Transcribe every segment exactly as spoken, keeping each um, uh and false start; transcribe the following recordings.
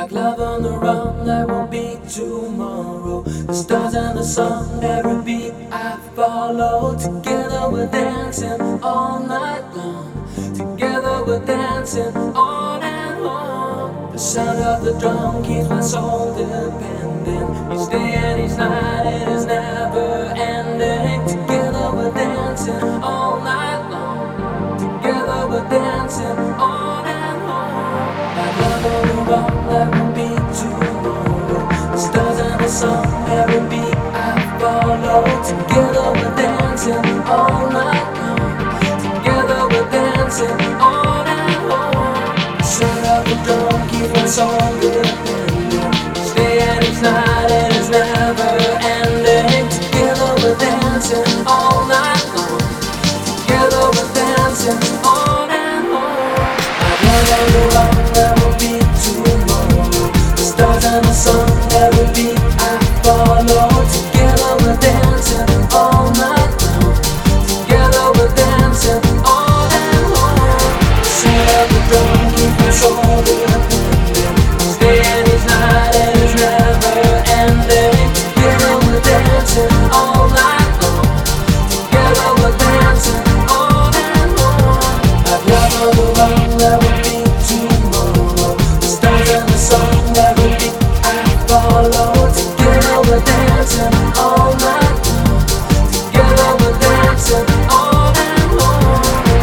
Like love on the run, there won't be tomorrow. The stars and the sun, every beat I follow. Together we're dancing all night long. Together we're dancing on and on. The sound of the drum keeps my soul depending. Each day and each night, it is never ending. Together we're dancing all night long. Together we're dancing on and on. Like love on the run, there won't be tomorrow. The stars and the sun, every beat I follow. Together we're dancing all night long. Together we're dancing on and on. The sound of the drum keeps my soul depending. Each day and each night, it is never ending. Together we're dancing all night long. Together we're dancing on and on. Like love on the run, there won't be tomorrow. The stars and the sun, every beat I follow. Together we're dancing all night long. Together we're dancing on and on. The sound of the drum keeps my soul depending. Each day and each night, it is never ending. Together we're dancing all night long. Together we're dancing on and on. Like love on the run, there won't be tomorrow. The stars and the sun, every beat I follow. Together we're dancing all night long. Together we're dancing on and on.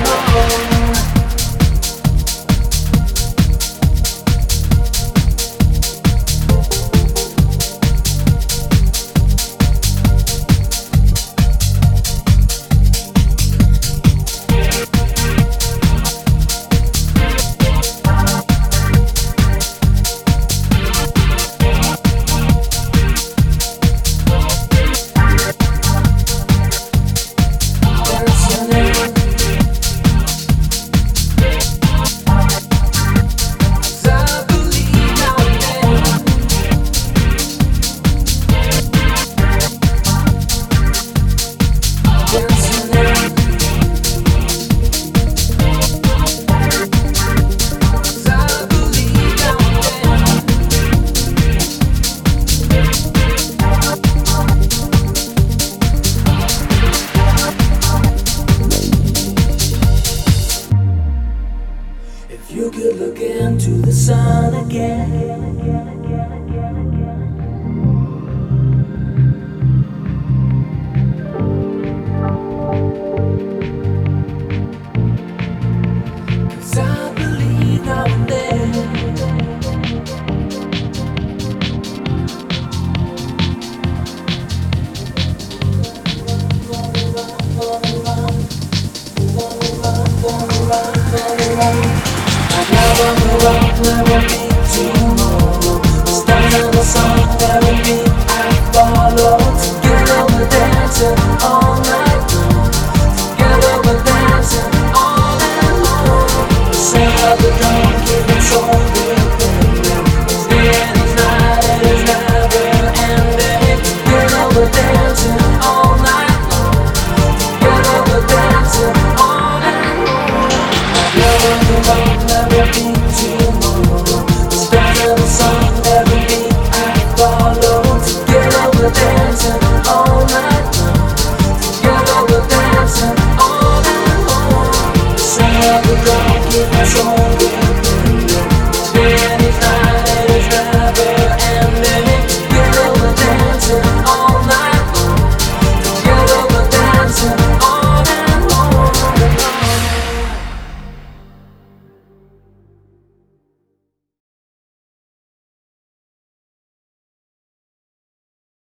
If you could look into the sun again, cause I believe now and then. Like love on the run, there won't be